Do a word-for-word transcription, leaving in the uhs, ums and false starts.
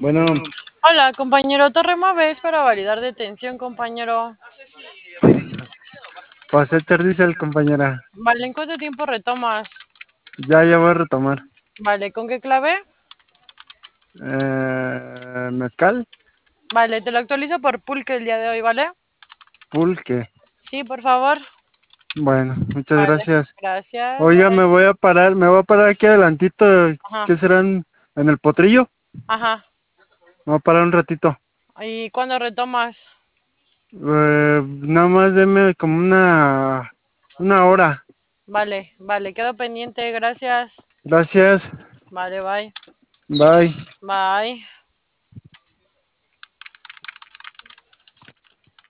Bueno, Hola, compañero Torremueve, es para validar detención, compañero. pasé el compañera. Vale, ¿en cuánto tiempo retomas? Ya, ya voy a retomar. Vale, ¿con qué clave? Eh, mezcal, Vale, te lo actualizo por pulque el día de hoy, ¿vale? pulque. Sí, por favor. Bueno, muchas Vale, gracias. gracias. Oiga, me Bye. voy a parar, me voy a parar aquí adelantito. Ajá, ¿Qué serán? ¿En el potrillo? ajá. Me voy a parar un ratito. ¿Y cuándo retomas? Eh, nada más deme como una, una hora. Vale, vale, quedo pendiente, gracias. Gracias. Vale, bye. Bye. Bye.